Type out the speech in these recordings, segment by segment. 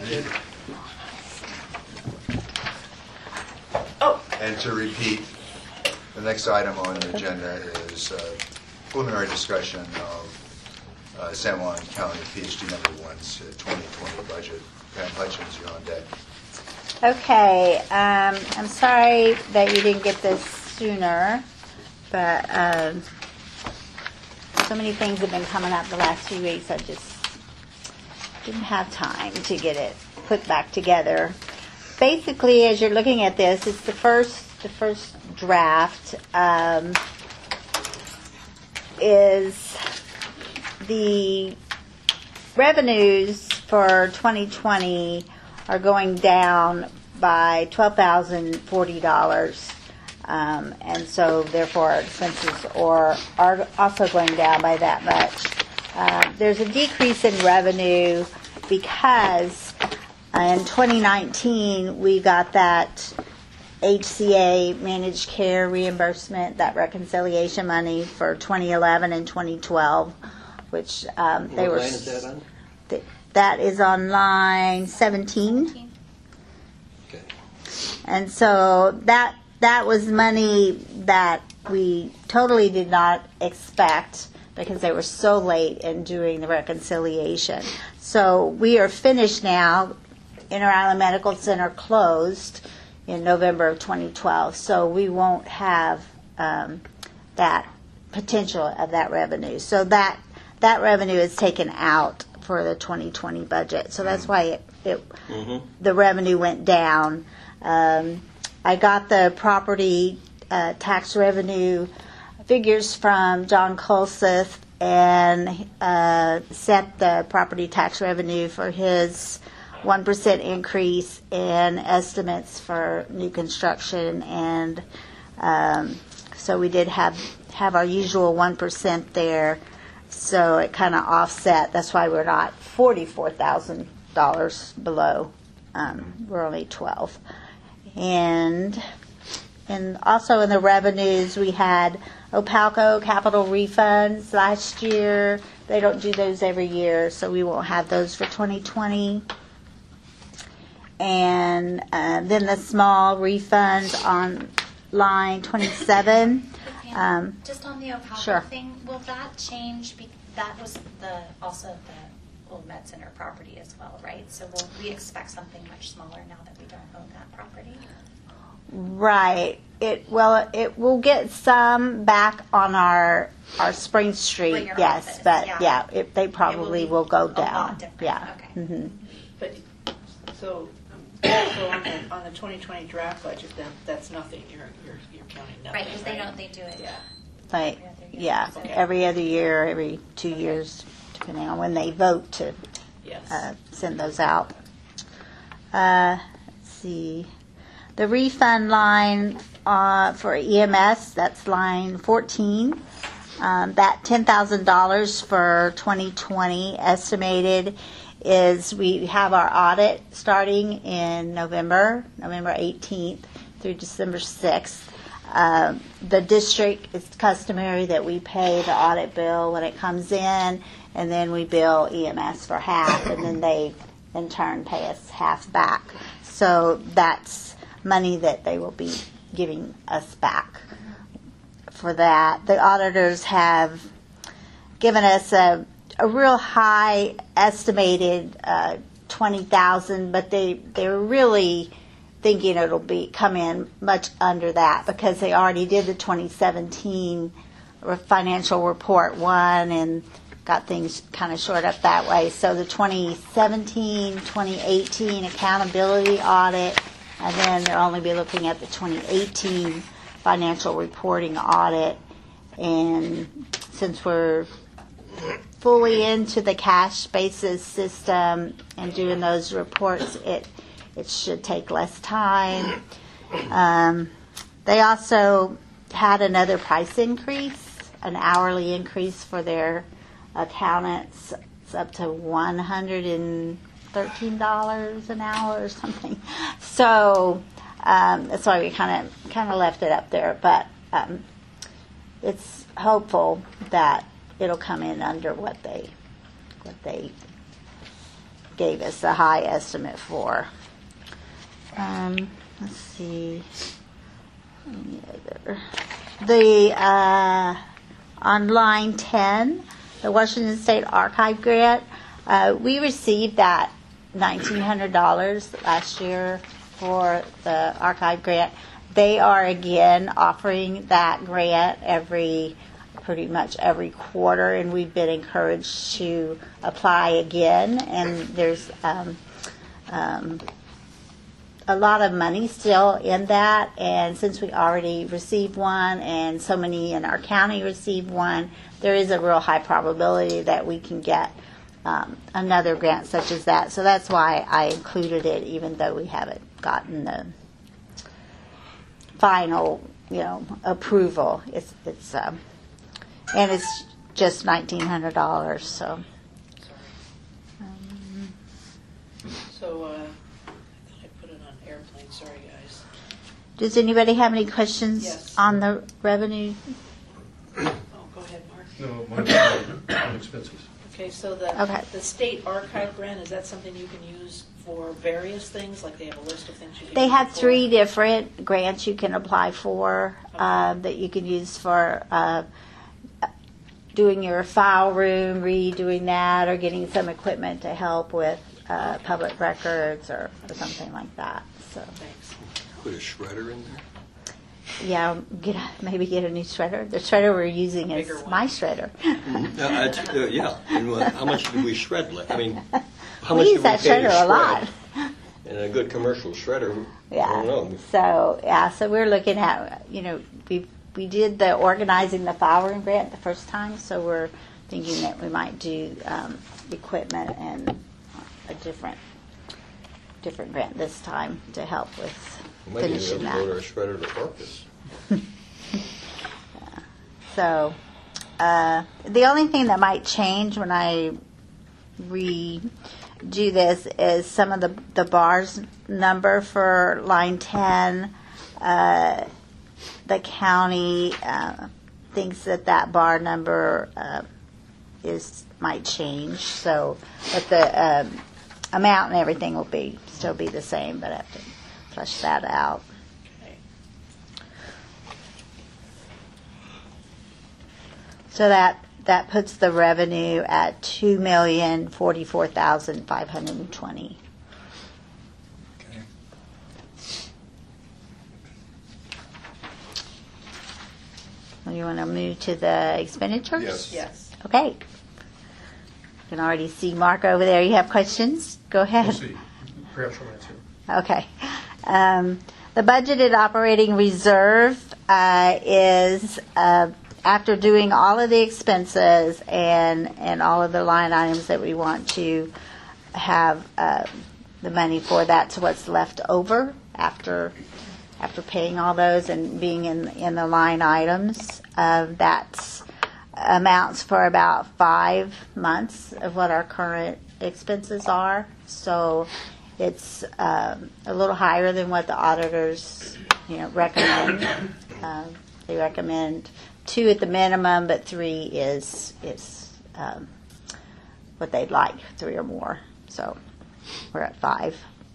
Oh. And to repeat, the next item on the agenda is preliminary discussion of San Juan County PhD number one's 2020 budget. Pam Hutchins, you're on deck. Okay, I'm sorry that you didn't get this sooner, but so many things have been coming up the last few weeks. I just didn't have time to get it put back together. Basically, as you're looking at this, it's the first draft is the revenues for 2020 are going down by $12,040, and so therefore our expenses are also going down by that much. There's a decrease in revenue because in 2019 we got that HCA managed care reimbursement, that reconciliation money for 2011 and 2012, which they were. What line is that on? That is on line 17. Okay. And so that was money that we totally did not expect because they were so late in doing the reconciliation. So we are finished now. Inter Island Medical Center closed in November of 2012, so we won't have that potential of that revenue. So that revenue is taken out for the 2020 budget. So that's why the revenue went down. I got the property tax revenue figures from John Colseth and set the property tax revenue for his 1% increase in estimates for new construction, and so we did have our usual 1% there. So it kind of offset. That's why we're not $44,000 below. We're only 12. And also in the revenues, we had Opalco capital refunds last year. They don't do those every year, so we won't have those for 2020. And then the small refunds on line 27. Just on the Opalco Sure. thing, will that change? That was also the old Med Center property as well, right? So will we expect something much smaller now that we don't own that property? Right. It will get some back on our Spring Street, your yes, office, but yeah. they probably will go a down. lot different. Yeah. Okay. Mm-hmm. But so on the 2020 draft budget, then that's nothing. You're counting nothing. Right, because they do it. Yeah. Like, Every other year. every other year, every 2 years, depending on when they vote to Yes. send those out. Let's see. The refund line for EMS, that's line 14. That $10,000 for 2020 estimated is we have our audit starting in November 18th through December 6th. The district, it's customary that we pay the audit bill when it comes in, and then we bill EMS for half, and then they in turn pay us half back. So that's money that they will be giving us back for that. The auditors have given us a real high estimated $20,000, but they're really thinking it'll come in much under that because they already did the 2017 financial report one and got things kind of short up that way. So the 2017, 2018 accountability audit, and then they'll only be looking at the 2018 financial reporting audit. And since we're fully into the cash basis system and doing those reports, it should take less time. They also had another price increase, an hourly increase for their accountants. It's up to $113 an hour or something. So that's why we kind of left it up there. But it's hopeful that it'll come in under what they gave us a high estimate for. Let's see. Any other? On line 10, the Washington State Archive grant, we received that $1,900 last year for the archive grant. They are again offering that grant pretty much every quarter, and we've been encouraged to apply again. And there's a lot of money still in that, and since we already received one and so many in our county received one, there is a real high probability that we can get another grant such as that. So that's why I included it, even though we haven't gotten the final, approval. It's and it's just $1,900. So. So, I thought I put it on airplane. Sorry, guys. Does anybody have any questions Yes. on the revenue? Oh, go ahead, Mark. No, mine on expenses. Okay, so Okay. the state archive grant, is that something you can use for various things? Like they have a list of things you can They use have for? 3 different grants you can apply for that you can use for doing your file room, redoing that, or getting some equipment to help with public records or something like that. So, Thanks. Put a shredder in there? yeah, maybe get a new shredder. The shredder we're using is Bigger one. my shredder. Yeah. And how much did we shred? I mean, how We much use did we that pay to shredder a lot. shred? And a good commercial shredder, Yeah. I don't know. So we're looking at, we did the organizing the file room grant the first time, so we're thinking that we might do equipment and a different grant this time to help with We might even finishing be able to go to that. a shredder to focus. So the only thing that might change when I redo this is some of the bars number for line 10. The county thinks that bar number might change. So, but the amount and everything will still be the same. But I have to flesh that out. Okay. So that puts the revenue at $2,044,520. Okay. You want to move to the expenditures? Yes. Yes. Okay. You can already see Mark over there. You have questions? Go ahead. We'll see. Perhaps you'll answer. Okay. The budgeted operating reserve is after doing all of the expenses and all of the line items that we want to have the money for. That's what's left over after paying all those and being in the line items. That's amounts for about 5 months of what our current expenses are. So it's a little higher than what the auditors recommend. They recommend 2 at the minimum, but 3 is what they'd like, 3 or more. So we're at 5.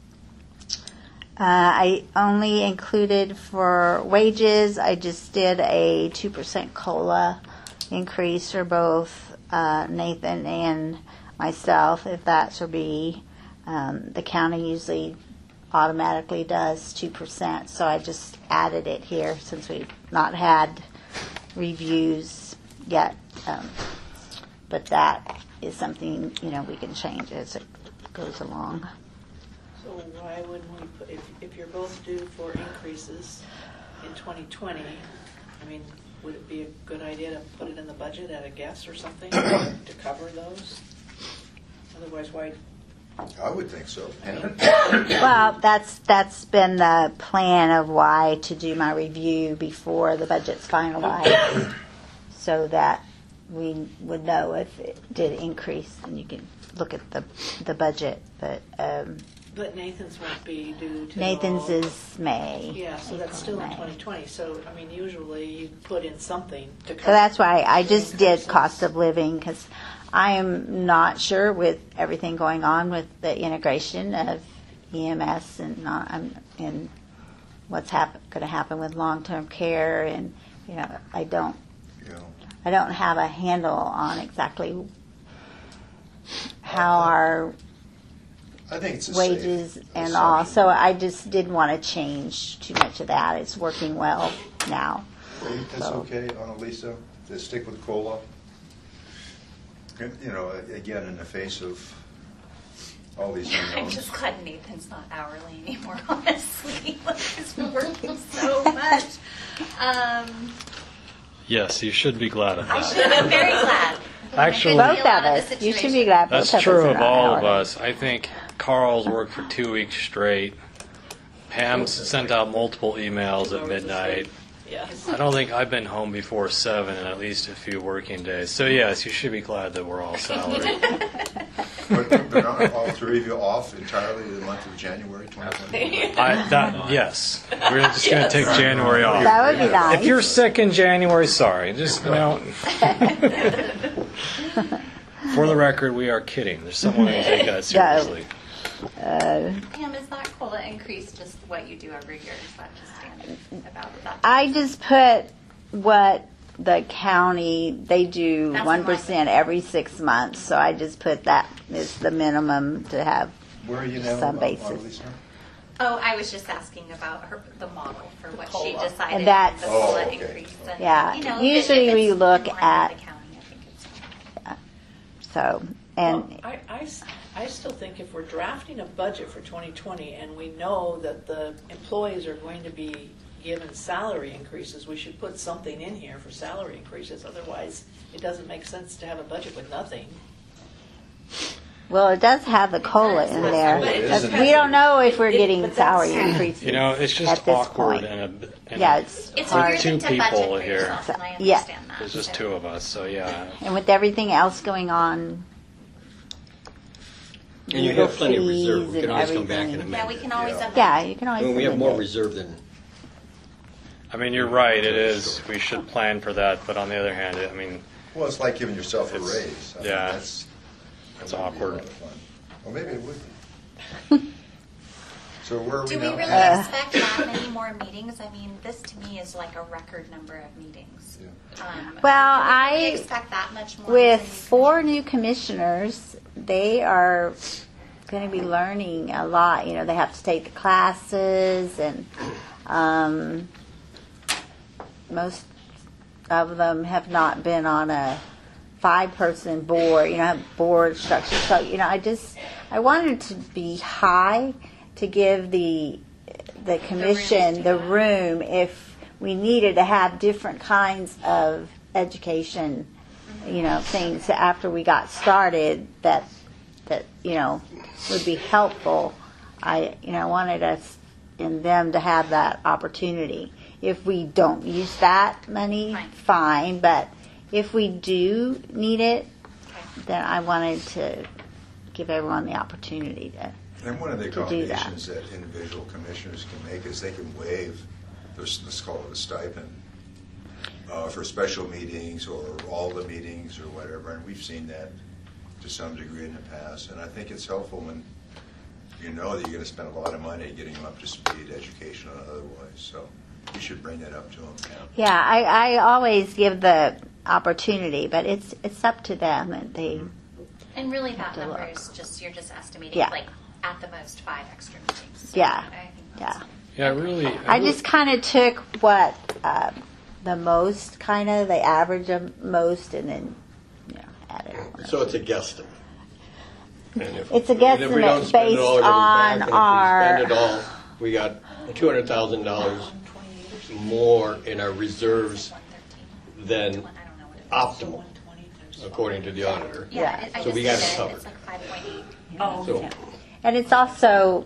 I only included for wages. I just did a 2% COLA increase for both Nathan and myself, if that should be. The county usually automatically does 2%, so I just added it here since we've not had reviews yet. But that is something, we can change as it goes along. So why wouldn't we put, if you're both due for increases in 2020, I mean, would it be a good idea to put it in the budget at a guess or something to cover those? Otherwise, why? I would think so. Well, that's been the plan of why to do my review before the budget's finalized, so that we would know if it did increase, and you can look at the budget. But Nathan's won't be due till... Nathan's is May. Yeah, so that's still in 2020. So, I mean, usually you put in something to cover... So that's why I just did increases. cost of living, because I am not sure with everything going on with the integration of EMS and what's going to happen with long-term care, and I don't have a handle on exactly how our I think it's wages and all. So I just didn't want to change too much of that. It's working well now. That's So- okay, Annalisa, to stick with COLA? Again, in the face of all these I'm unknowns. just glad Nathan's not hourly anymore, honestly. He's been working so much. Yes, you should be glad of I that. should. I'm very glad. Actually- Both Feel out of the us. You should be situation. glad both That's of us true are of not all of hourly. us. I think Carl's worked for 2 weeks straight. Pam's sent out multiple emails at midnight. Yeah. I don't think I've been home before 7 in at least a few working days. So yes, you should be glad that we're all salaried. But aren't all three of you off entirely the month of January 2020? Yes, we're just going to take January off. That would be nice. If you're sick in January, sorry. Just for the record, we are kidding. There's someone who take that seriously. Pam, is that COLA increase just what you do every year? Is that just standard about that? I just put what the county, they do That's 1% every 6 months, so I just put that as the minimum to have. Where are you now, Some basis. Annalisa? Oh, I was just asking about the model for what she COLA. decided. And that's- the COLA okay. increase. And, Yeah. if Usually it's we in look line with at- the county, I think it's fine. So, and Well, I still think if we're drafting a budget for 2020 and we know that the employees are going to be given salary increases, we should put something in here for salary increases. Otherwise, it doesn't make sense to have a budget with nothing. well, it does have the COLA in there. But it just We don't know if we're It- getting but that's- salary increases. It's just at this awkward point. and Yeah, it's It's hard. weird Two to budget people for here. yourself, and I Yeah. understand that. There's just So- two of us, so yeah. And with everything else going on, And you legal have plenty of reserve. fees We can and always come back and everything. Yeah, amend we it. can always Yeah. amend. Yeah, you can I always. mean, we have amend more it. reserve than, I mean, you're right, it is. We should plan for that, but on the other hand, Well, it's like giving yourself a It's- raise. I mean, yeah. That's It's that would be a awkward. lot of fun. Well, maybe it would be. So where are we Do we now? really expect that many more meetings? I mean, this to me is like a record number of meetings. Yeah. Well, do we really I- expect that much more With from these 4 new commissioners, they are going to be learning a lot. They have to take the classes, and most of them have not been on a 5-person board, board structure. So, I wanted to be high to give the commission the room if we needed to have different kinds of education, things after we got started that would be helpful. I wanted us and them to have that opportunity. If we don't use that money, fine, but if we do need it, then I wanted to give everyone the opportunity to. And one of the to do that. accommodations that individual commissioners can make is they can waive, let's call it a stipend, for special meetings or all the meetings or whatever, and we've seen that to some degree in the past. And I think it's helpful when you know that you're going to spend a lot of money getting them up to speed, educational and otherwise. So you should bring that up to them, Pam. Yeah, I always give the opportunity, but it's up to them, and they. And really that to number look. is just, you're just estimating Yeah. like at the most 5 extra meetings. So Yeah. I think that's Yeah. yeah, really. I just kind of took what the most, kind of the average of most, and then added. so it's a guesstimate. And if- It's a and if we don't guesstimate spend it all, it based goes back, on and if our- we spend it all, we got $200,000 more in our reserves 113. than I don't know what it is. optimal, according to the auditor. Yeah, I So just we got did it it. covered. It's like 5.8. Oh, So, And it's also,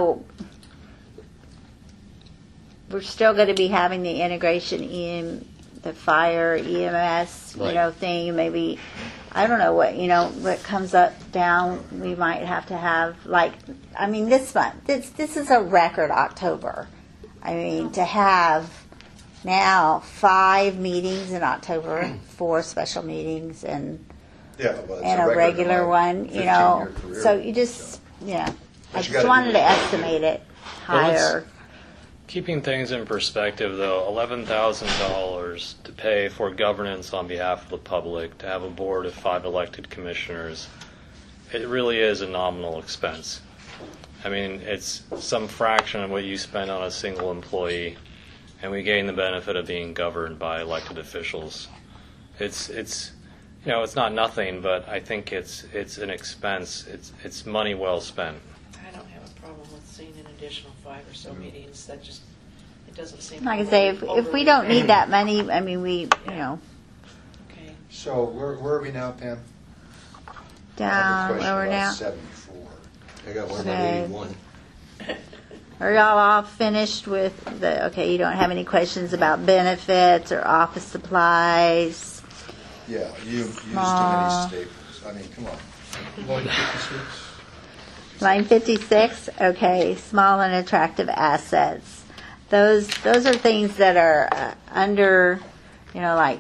we're still going to be having the integration in the fire EMS, Right. thing. Maybe, I don't know what comes up down. We might have to have this month. This is a record October. I mean, to have now 5 meetings in October, 4 special meetings, and Yeah, well, it's and a regular one, you know. 15-year career, So you just, yeah. But I you gotta just do wanted to what you estimate do. it Well, let's- higher. Keeping things in perspective, though, $11,000 to pay for governance on behalf of the public, to have a board of 5 elected commissioners, it really is a nominal expense. I mean, it's some fraction of what you spend on a single employee, and we gain the benefit of being governed by elected officials. It's you know, it's not nothing, but I think it's an expense. It's money well spent. I don't have a problem with seeing an additional 5 or so meetings. That just, it doesn't seem. Like I say, if we don't need that money, I mean, we, you know, Okay. So where are we now, Pam? I have a down question where we're about now. 74. I got one Okay. 81. Are y'all all finished with the, okay, you don't have any questions about benefits or office supplies? Yeah, you used too many Aw. staples. I mean, come on. Line 56. Line 56, okay, small and attractive assets. Those are things that are under, you know, like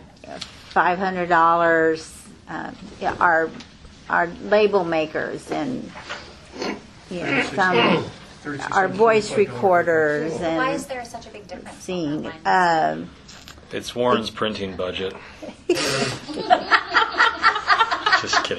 $500. Yeah, our label makers and, you know, some 36, our voice 75. recorders Why is and there such a big difference? on seeing. that line? It's Warren's printing budget. Just kidding.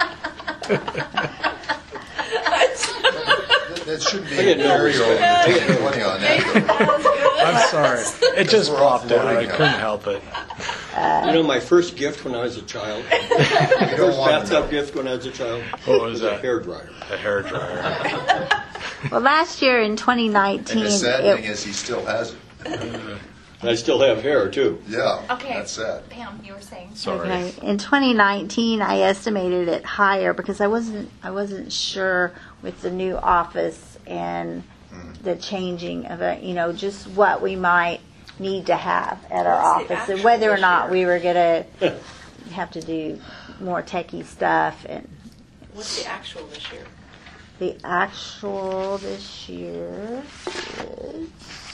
That shouldn't be I get no very over respect. 20 on that. I'm sorry. It just We're off popped out. I loading couldn't now. help it. You know, my first gift when I was a child, You don't first want to bathtub know. gift when I was a child, What was a that? hairdryer. A hairdryer. Well, last year in 2019, And the sad thing it, is he still has it. And I still have hair, too. Yeah, Okay. that's sad. Pam, you were saying. Sorry. okay, in 2019, I estimated it higher because I wasn't sure with the new office and the changing of it, you know, just what we might need to have at our What's the office and actual whether or this not year? we were going to have to do more techie stuff. And What's the actual this year? the actual this year is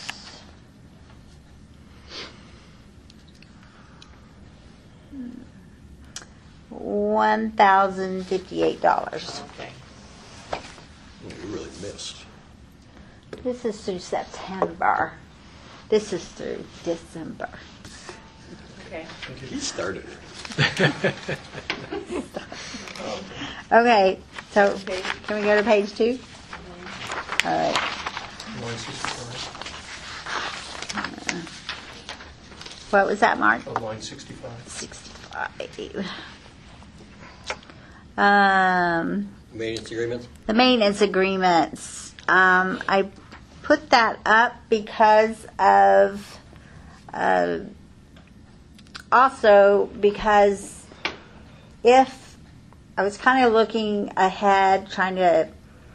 $1,058. Okay. You really missed. This is through September. This is through December. Okay. He started it. Okay, so Okay. can we go to page 2? All right. Line 65. What was that, Mark? Oh, line 65. 65. Maintenance agreements? The maintenance agreements. I put that up because of, also because if I was kind of looking ahead, trying to,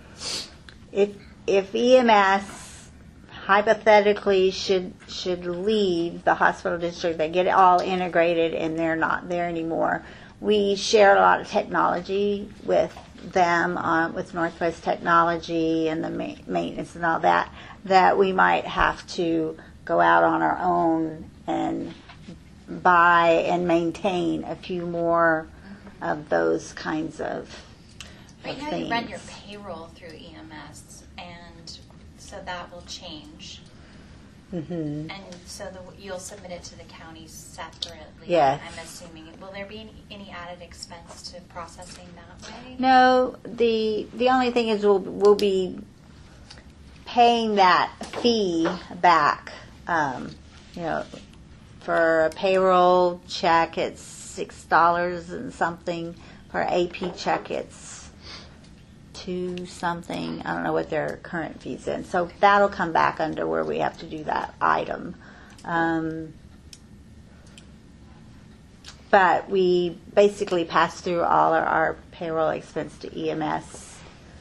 if EMS hypothetically should leave the hospital district, they get it all integrated and they're not there anymore. We share a lot of technology with them, with Northwest Technology and the maintenance and all that, that we might have to go out on our own and buy and maintain a few more of those kinds of Right now things. you run your payroll through EMS, and so that will change. Mhm. And so you'll submit it to the county separately. Yes. I'm assuming. Will there be any added expense to processing that way? No, the only thing is we'll be paying that fee back. You know, for a payroll check, it's $6 and something. For AP check, it's $2 something. I don't know what their current fees is. So that'll come back under where we have to do that item. But we basically pass through all our payroll expense to EMS.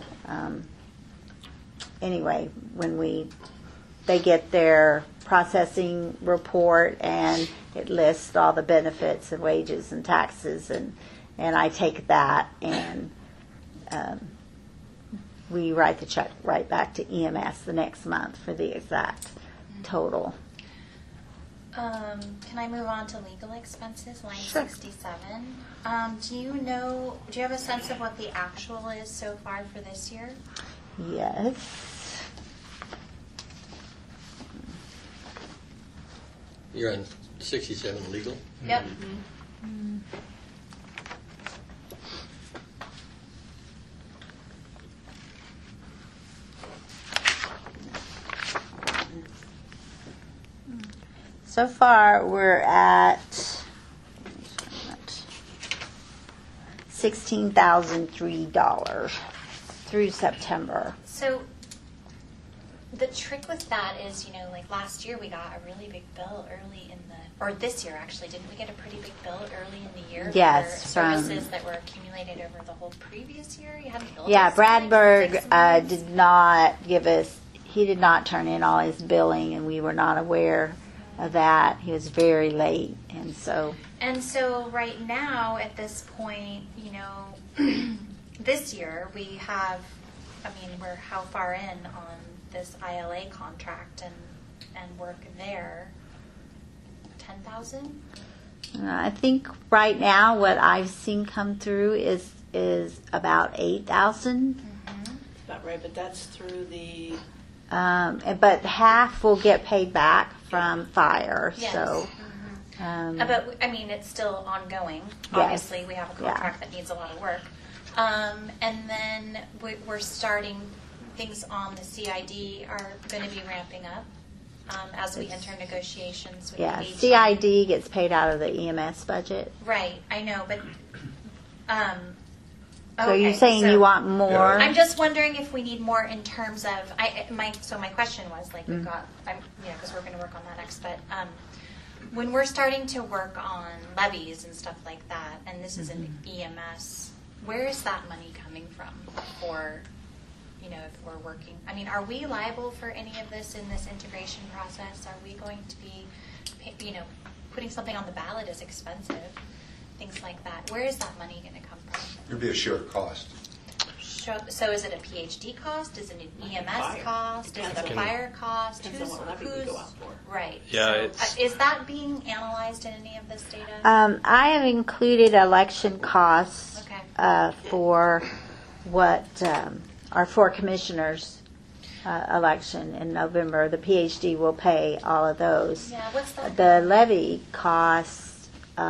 Anyway, when they get their processing report and it lists all the benefits and wages and taxes, and I take that and we write the check right back to EMS the next month for the exact total. Can I move on to legal expenses, line Sure. 67? Do you have a sense of what the actual is so far for this year? Yes. You're on 67 legal? Yep. So far, we're at $16,003 through September. So the trick with that is, like last year we got a really big bill early in or this year actually, didn't we get a pretty big bill early in the year Yes, for from- services that were accumulated over the whole previous year? You hadn't billed Yeah, us for, like, Bradberg 6 months? did not give us, he did not turn in all his billing, and we were not aware of that. He was very late, and so, And so right now, at this point, this year we have, we're how far in on this ILA contract and work there? 10,000? I think right now what I've seen come through is about 8,000. About right, but that's through the, But half will get paid back from fire, Yes. so. But it's still ongoing. Yes. Obviously, we have a Yeah. contract that needs a lot of work. And then we're starting, things on the CID are going to be ramping up as we enter negotiations with Yeah, the CID gets paid out of the EMS budget. Right, I know, but So you're okay, saying so you want more? I'm just wondering if we need more in terms of my question was like Mm-hmm. we've got because we're going to work on that next, but when we're starting to work on levies and stuff like that, and this is an Mm-hmm. EMS, where is that money coming from for if we're working? Are we liable for any of this in this integration process? Are we going to be putting something on the ballot is expensive, things like that? Where is that money going to come from? It'd be a shared cost. So is it a PhD cost? Is it an EMS Fire. cost? Is it a Depends on- fire cost? depends on what levy we go out for. Right. Yeah, So, it's- is that being analyzed in any of this data? I have included election costs Okay. for what our 4 commissioners election in November. The PhD will pay all of those. Yeah. What's that? The levy costs,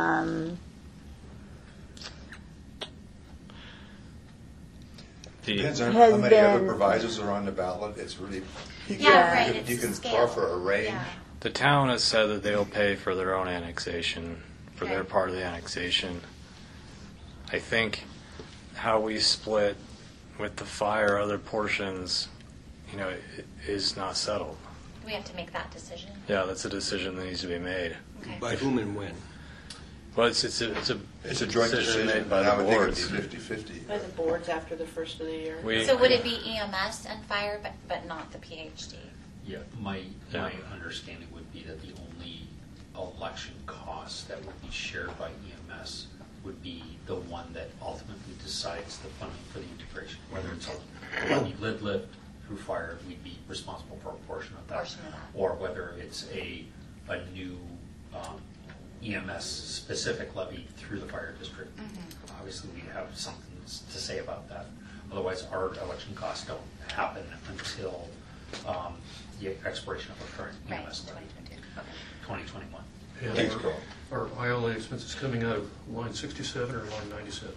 Depends on Has how many other been- provisos are on the ballot. It's really, you Yeah, right, can, it's you a can scale. offer a range. Yeah. The town has said that they'll pay for their own annexation, for their Okay. part of the annexation. I think how we split with the fire other portions, is not settled. We have to make that decision. Yeah, that's a decision that needs to be made. Okay. By whom and when? Well, it's a It's a joint decision, made by and I the would think boards. it'd be 50-50. by the boards after the first of the year. So would it be EMS and fire, but not the PhD? Yeah, my Yeah. understanding would be that the only election cost that would be shared by EMS would be the one that ultimately decides the funding for the integration, whether it's a levy lid lift through fire, we'd be responsible for a portion of that. Portion of that. Or whether it's a new EMS specific levy through the fire district. Mm-hmm. Obviously, we have something to say about that. Otherwise, our election costs don't happen until the expiration of our current Right. EMS levy, 2022. Okay. 2021. And Thanks, Carl. Our ILA expenses coming out of line 67 or line 97?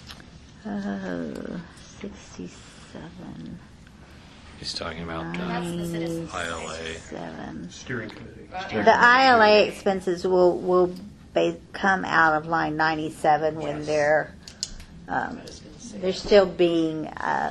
67. He's talking about That's the citizens. ILA. 97. Steering committee. The ILA expenses will come out of line 97 when they're still being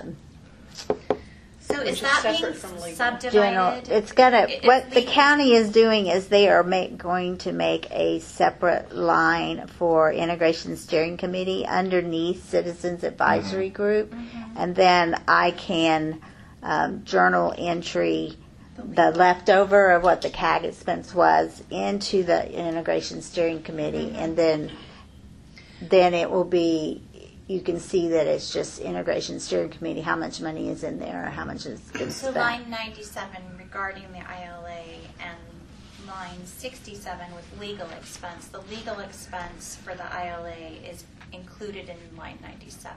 So Which is is that being separate from legal. subdivided? general. It's gonna. It's What the legal. county is doing is they are going to make a separate line for integration steering committee underneath Citizens Advisory Group, and then I can journal entry the leftover of what the CAG expense was into the integration steering committee, and then it will be. You can see that it's just integration steering committee. How much money is in there? How much is been So spent? line 97 regarding the ILA and line 67 with legal expense. The legal expense for the ILA is included in line 97.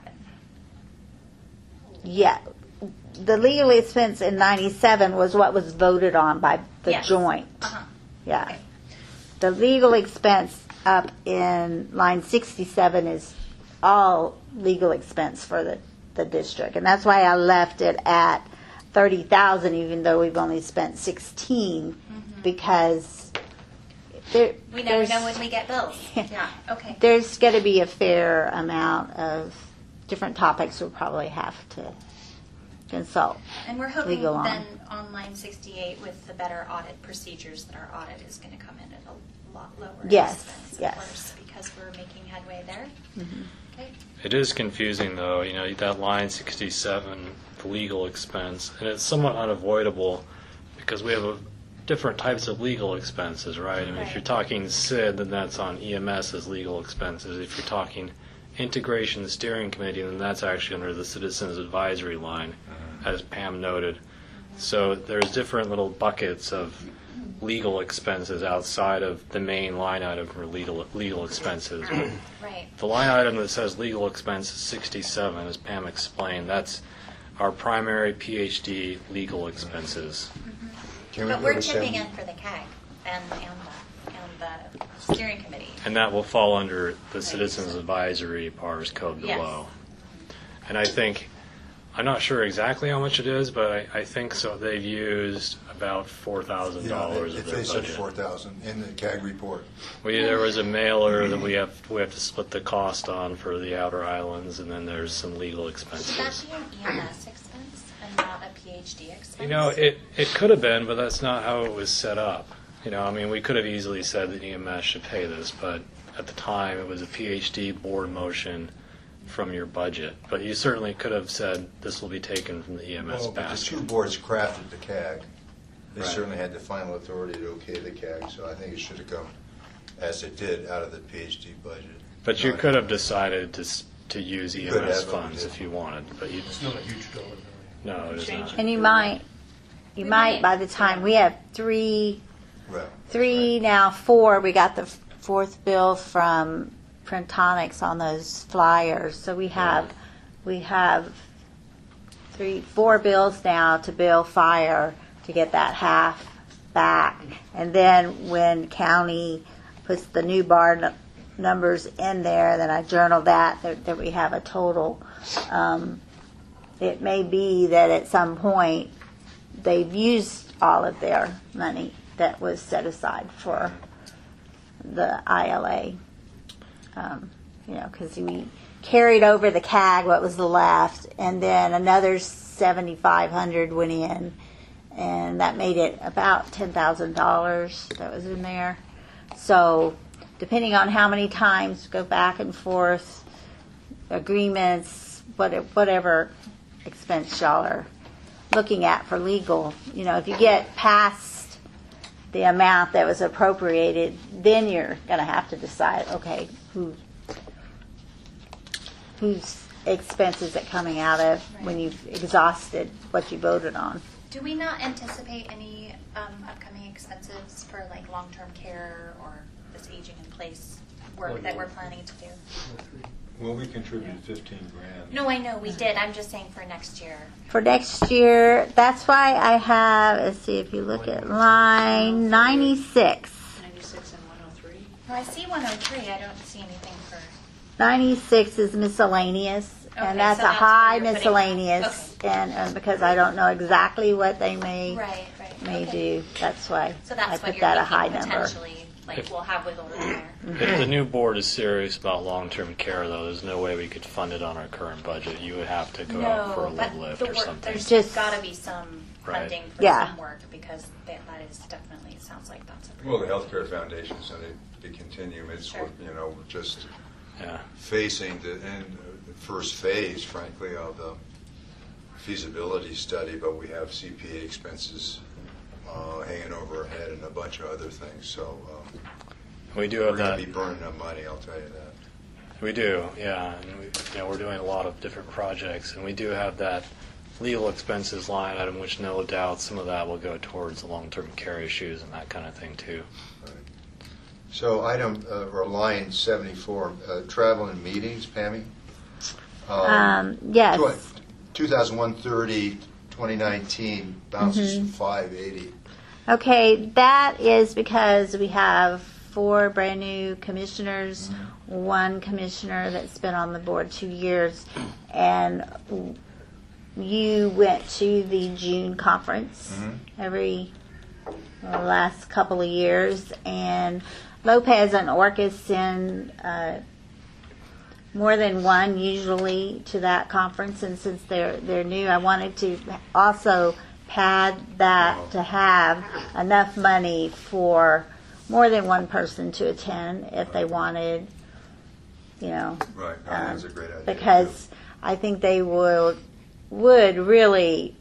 Yeah, the legal expense in 97 was what was voted on by the Yes. joint. Uh-huh. Yeah. Okay. The legal expense up in line 67 is all legal expense for the district. And that's why I left it at 30,000 even though we've only spent 16 because there, We never there's- know when we get bills. Yeah, okay. there's going to be a fair amount of different topics we'll probably have to consult. And we're hoping legal on. then on line 68 with the better audit procedures that our audit is going to come in at a lot lower Yes, expense, yes. of course, because we're making headway there. Okay. It is confusing, though, that line 67, the legal expense, and it's somewhat unavoidable because we have different types of legal expenses, right? I mean, if Right. you're talking SID, then that's on EMS's legal expenses. If you're talking Integration Steering Committee, then that's actually under the Citizens Advisory line, as Pam noted. So there's different little buckets of legal expenses outside of the main line item for legal expenses. Right. The line item that says legal expense is 67, as Pam explained. That's our primary PhD legal expenses. Can we But go we're to chipping Sam? in for the CAG and the steering committee. And that will fall under the Citizens Advisory PARS code Yes. below. And I think, I'm not sure exactly how much it is, but I think so. They've used about $4,000 Yeah, of if their they said budget. 4,000 in the CAG report. There was a mailer that we have to split the cost on for the outer islands, and then there's some legal Should that expenses. be an EMS expense and not a PhD expense? It could have been, but that's not how it was set up. We could have easily said that EMS should pay this, but at the time it was a PhD board motion from your budget. But you certainly could have said this will be taken from the EMS Well, but the basket. two boards crafted the CAG. They Right. certainly had the final authority to okay the CAG, so I think it should have come, as it did, out of the PhD budget. But you could have decided to use You could EMS have, but we funds didn't. if you wanted, but you, It's not a huge dollar value. no, it is Change not. And you might by the time we have three now, four. We got the fourth bill from Printonics on those flyers. So we have 4 bills now to bill fire to get that half back. And then when county puts the new bar numbers in there, then I journal that we have a total. It may be that at some point they've used all of their money that was set aside for the ILA. Because we carried over the CAG, what was left, and then another $7,500 went in, and that made it about $10,000 that was in there. So, depending on how many times go back and forth, agreements, whatever expense y'all are looking at for legal, if you get past the amount that was appropriated, then you're going to have to decide, okay, whose expense is it coming out of when you've exhausted what you voted on. Do we not anticipate any upcoming expenses for like long-term care or this aging in place work that we're planning to do? Well, we contributed 15 grand. No, I know we did. I'm just saying for next year. For next year, that's why I have, let's see if you look at line 96. 96 and 103. Well, I see 103. I don't see anything for. 96 is miscellaneous, Okay, and that's so a that's high where you're putting miscellaneous, and because I don't know exactly what they may Right. may okay. do, that's why So I that's what put you're that a thinking high number. potentially, like we'll have wiggle room there. If the new board is serious about long-term care, though, there's no way we could fund it on our current budget. You would have to go out for a but lead lift the or work, something. there's Just- got to be some Right. funding for Yeah. some work because that is definitely, it sounds like that's a Well, the Healthcare Foundation is going to continue. It's, Sure. just Yeah. facing the first phase, frankly, of the feasibility study, but we have CPA expenses hanging over our head and a bunch of other things. So We do we're have going that. to be burning up money, I'll tell you that. We do, yeah. And we're doing a lot of different projects, and we do have that legal expenses line item, which no doubt some of that will go towards the long-term care issues and that kind of thing too. So item, or line 74, travel and meetings, Pammy? Yes. 2001-30, 2019 bounces to 580. Okay, that is because we have 4 brand new commissioners, 1 commissioner that's been on the board 2 years, and you went to the June conference every last couple of years, and Lopez and Orcas send more than one usually to that conference, and since they're new, I wanted to also pad that to have enough money for more than one person to attend if they wanted, Right, that's a great idea. because I think they would really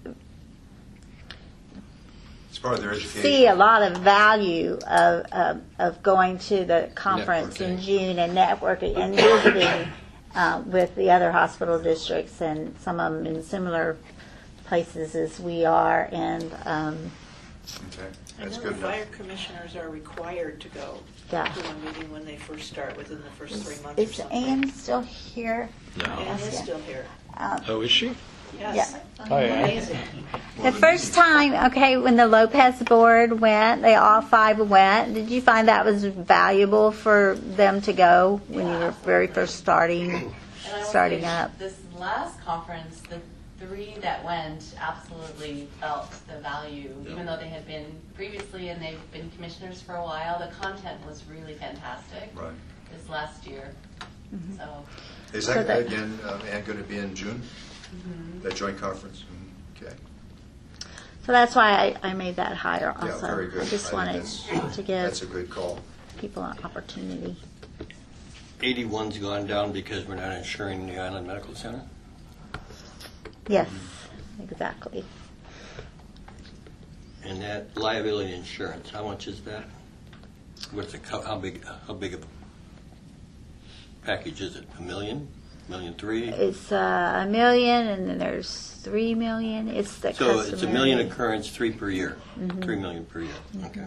It's part of their education. see a lot of value of going to the conference in June and networking and visiting with the other hospital districts, and some of them in similar places as we are. And Okay, I that's know good the enough. fire commissioners are required to go Yeah. to a meeting when they first start, within the first 3 months or is something. Ann still here? Ann is Yeah. still here. Oh, is she? Yes. Oh, yeah. Amazing. The first time, okay, when the Lopez board went, they all 5 went. Did you find that was valuable for them to go when you were very first starting And I will say, up? This last conference, the 3 that went absolutely felt the value, even though they had been previously and they've been commissioners for a while. The content was really fantastic Right. this last year. So Is So that, that- again, Ann, going to be in June? That joint conference? Okay. So that's why I made that higher also. Yeah, very good. I just think wanted that's- to That's a give good call. people an opportunity. 81's gone down because we're not insuring the Island Medical Center. Yes, exactly. And that liability insurance, how much is that? How big of a package is it? $1 million? $1.3 million? It's $1 million, and then there's $3 million. It's the So it's $1 million customary- occurrence, 3 per year. $3 million per year. Okay.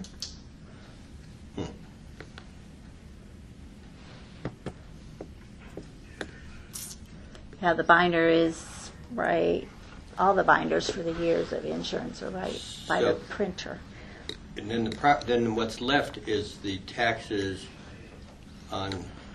Yeah, the binder is right. All the binders for the years of insurance are right by the So- printer. And then then what's left is the taxes on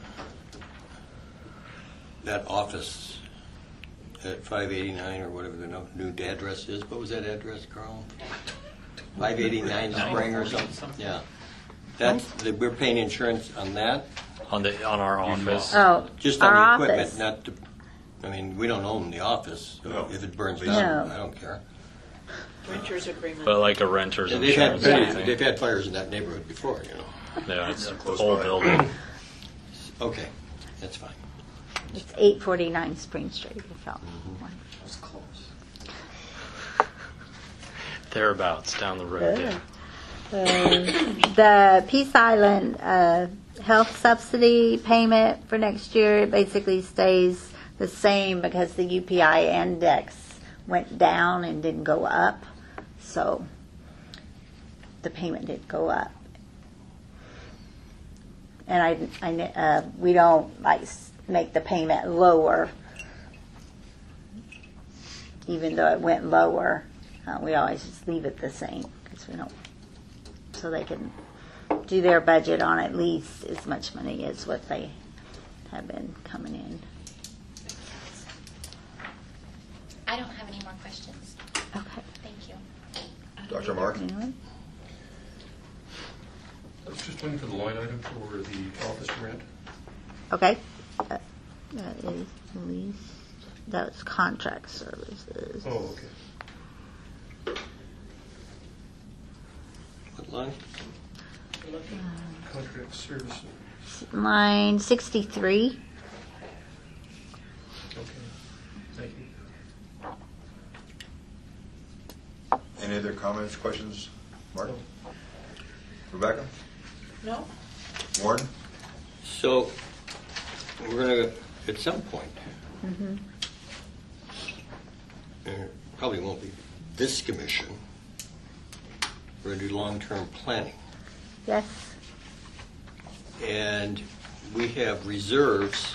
that office at 589 or whatever the new address is. What was that address, Carl? 589 Spring or something? Yeah. We're paying insurance on that, On our office. Oh, just our on the office. equipment, not the, I mean, we don't own the office. No. If it burns No. down, I don't care. Renters agreement. But like a renter's And they've had, insurance. I think. they've had fires in that neighborhood before, Yeah, it's a Close whole by. building. Okay, that's fine. It's 849 Spring Street. It felt That's close. Thereabouts down the road. Good. Yeah. The Peace Island health subsidy payment for next year basically stays the same because the UPI index went down and didn't go up. So the payment did go up. And we don't make the payment lower, even though it went lower. We always just leave it the same because we don't, so they can do their budget on at least as much money as what they have been coming in. I don't have any more questions. Okay. Thank you. Dr. Mark? Anyone? I was just looking for the line item for the office rent. Okay. That is lease. That's contract services. Oh, okay. What line? Contract services. Line 63. Okay. Thank you. Any other comments, questions? Mark? Rebecca? No? Warren? So, we're going to, at some point, probably won't be this commission. We're going to do long-term planning. Yes. And we have reserves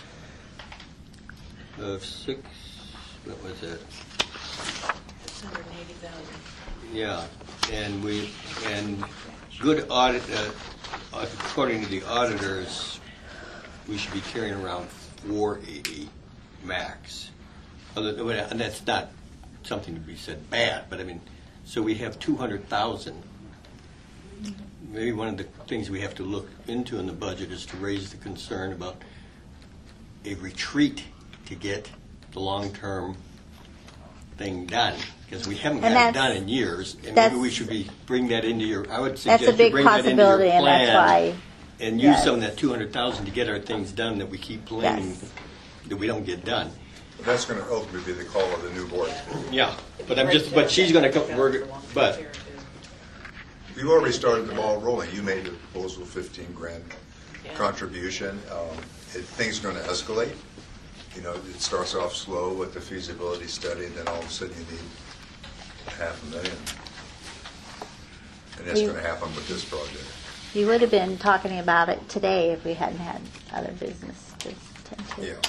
of what was it? 680,000. Yeah, and good audit, according to the auditors, we should be carrying around 480 max. And that's not something to be said bad, but I mean, so we have 200,000. Maybe one of the things we have to look into in the budget is to raise the concern about a retreat to get the long-term thing done, because we haven't got it done in years, and maybe we should bring that into your, I would suggest That's a big you bring that into your possibility, and that's plan why. and use some of that 200,000 to get our things done that we keep planning Yes. that we don't get done. But that's going to ultimately be the call of the new board. Yeah, but she's going to come. But You've already started the ball rolling. You made a proposal, 15 grand contribution. Things are going to escalate. You know, it starts off slow with the feasibility study, and then all of a sudden you need $500,000. And that's going to happen with this project. You would have been talking about it today if we hadn't had other business to tend to. Yeah.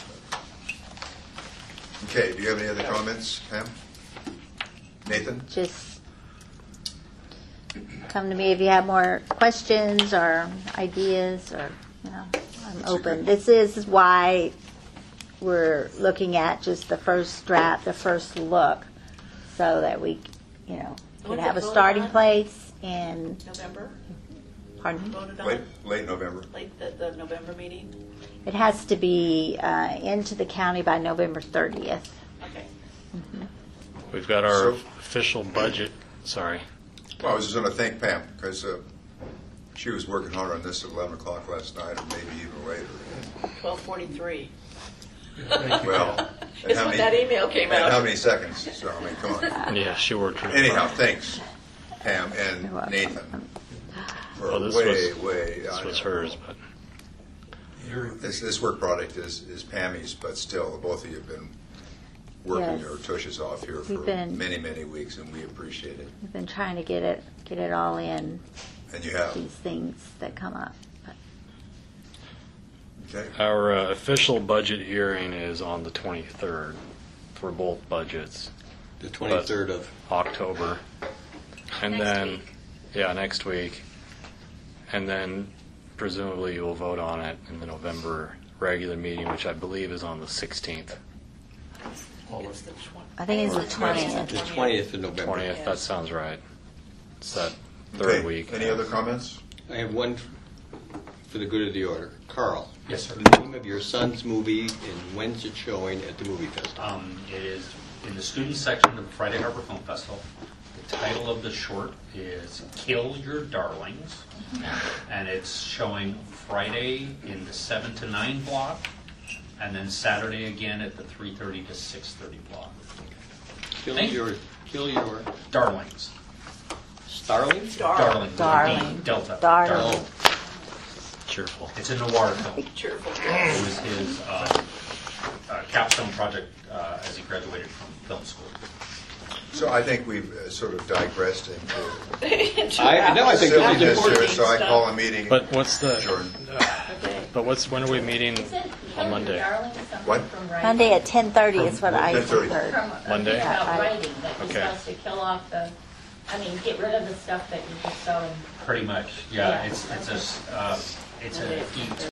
Okay, do you have any other comments, Pam? Nathan? Just come to me if you have more questions or ideas, or, you know, I'm open. This is why we're looking at just the first draft, the first look, so that we, you know, can When's have it a voted starting on? place in, November? pardon me? Voted on? Late November. Late the November meeting? It has to be into the county by November 30th. Okay. We've got our So- official budget. Sorry. Well, I was just going to thank Pam, because she was working hard on this at 11 o'clock last night, or maybe even later. 12:43. Well, and Is when that email came and out. how many seconds? So, I mean, come on. Yeah, she worked. really Anyhow, hard. thanks, Pam You're and welcome. Nathan, for Well, this way. This I was know. hers, but This work product is Pammy's, but still, both of you have been working Yes. your tushes off here for We've been- many weeks, and we appreciate it. We've been trying to get it all in, And you have. these things that come up. But Okay. our official budget hearing is on the 23rd for both budgets, the 23rd of October, and Next then week. next week, and then presumably you'll vote on it in the November regular meeting, which I believe is on the 16th. It's the 20th. I think it's the the 20th. 20th of November. 20th. That sounds right. It's that third Okay. week. Any other comments? I have one for the good of the order. Carl. Yes, sir. The name of your son's movie and when's it showing at the movie festival? It is in the student section of the Friday Harbor Film Festival. The title of the short is Kill Your Darlings, and it's showing Friday in the 7 to 9 block, and then Saturday again at the 3:30 to 6:30 block. Kill Thank your Darlings. Starlings? Darling. Darling. Delta. Darling. Cheerful. It's a noir film. Cheerful. It was his capstone project as he graduated from film school. So I think we've sort of digressed into I think this is silliness important. here, so I call a meeting But what's the? adjourned. When are we meeting on Monday? What? Monday at 10:30 is what I 10:30. heard. Monday? Yeah, About I- writing, that you're Okay. supposed to kill off get rid of the stuff that you're just sewing. Pretty much, yeah. It's a